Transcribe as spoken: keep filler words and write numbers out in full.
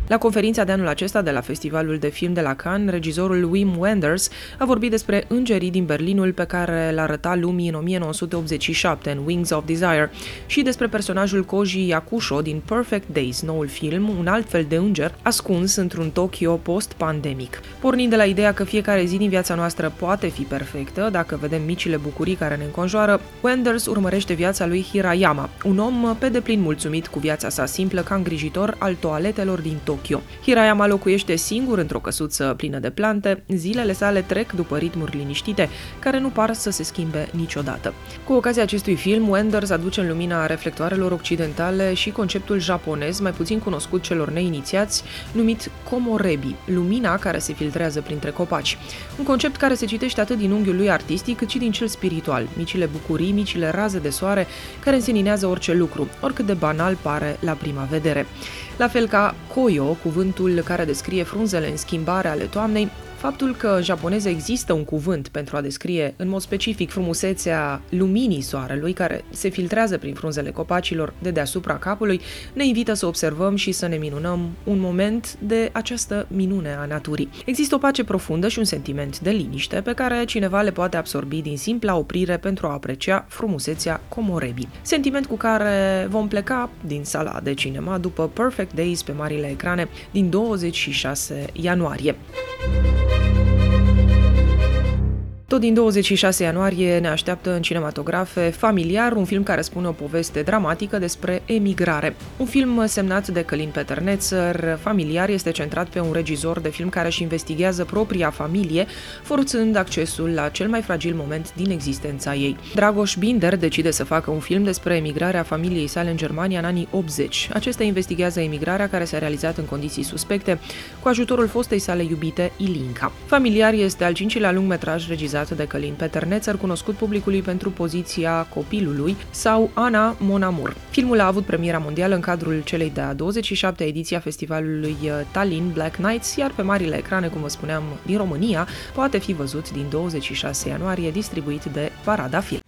La conferința de anul acesta de la Festivalul de Film de la Cannes, regizorul Wim Wenders a vorbit despre Îngerii din Berlinul pe care l-arăta lumii în o mie nouă sute optzeci și șapte în Wings of Desire și despre personajul Koji Yakusho din Perfect Days, noul film, un alt fel de înger ascuns într-un Tokyo post-pandemic. Pornind de la ideea că fiecare zi din viața noastră poate fi perfectă dacă vedem micile bucurii care ne înconjoară, Wenders urmărește viața lui Hirayama, un om pe deplin mulțumit cu viața sa simplă ca îngrijitor al toaletelor din Tokyo. Hirayama locuiește singur într-o căsuță plină de plante, zilele sale trec după ritmuri liniștite, care nu par să se schimbe niciodată. Cu ocazia acestui film, Wenders aduce în lumina reflectoarelor occidentale și conceptul japonez, mai puțin cunoscut celor neinițiați, numit komorebi, lumina care se filtrează printre copaci. Un concept care se citește atât din unghiul lui artistic cât și din cel spiritual, micile bucurii, micile raze de soare care înseninează orice lucru, oricât de banal pare la prima vedere. La fel ca koyo, cuvântul care descrie frunzele în schimbare ale toamnei, faptul că în japoneză există un cuvânt pentru a descrie în mod specific frumusețea luminii soarelui care se filtrează prin frunzele copacilor de deasupra capului, ne invită să observăm și să ne minunăm un moment de această minune a naturii. Există o pace profundă și un sentiment de liniște pe care cineva le poate absorbi din simpla oprire pentru a aprecia frumusețea komorebi. Sentiment cu care vom pleca din sala de cinema după Perfect Days pe marile ecrane din douăzeci și șase ianuarie. Tot din douăzeci și șase ianuarie ne așteaptă în cinematografe Familiar, un film care spune o poveste dramatică despre emigrare. Un film semnat de Călin Peternețăr, Familiar este centrat pe un regizor de film care își investigează propria familie, forțând accesul la cel mai fragil moment din existența ei. Dragoș Binder decide să facă un film despre emigrarea familiei sale în Germania în anii optzeci. Acesta investigează emigrarea care s-a realizat în condiții suspecte, cu ajutorul fostei sale iubite, Ilinca. Familiar este al cincilea lungmetraj regizat de Călin Peternețăr, cunoscut publicului pentru Poziția copilului sau Ana Mon Amour. Filmul a avut premiera mondială în cadrul celei de-a douăzeci și șaptea ediții a festivalului Tallinn Black Nights, iar pe marile ecrane, cum vă spuneam, din România, poate fi văzut din douăzeci și șase ianuarie, distribuit de Parada Film.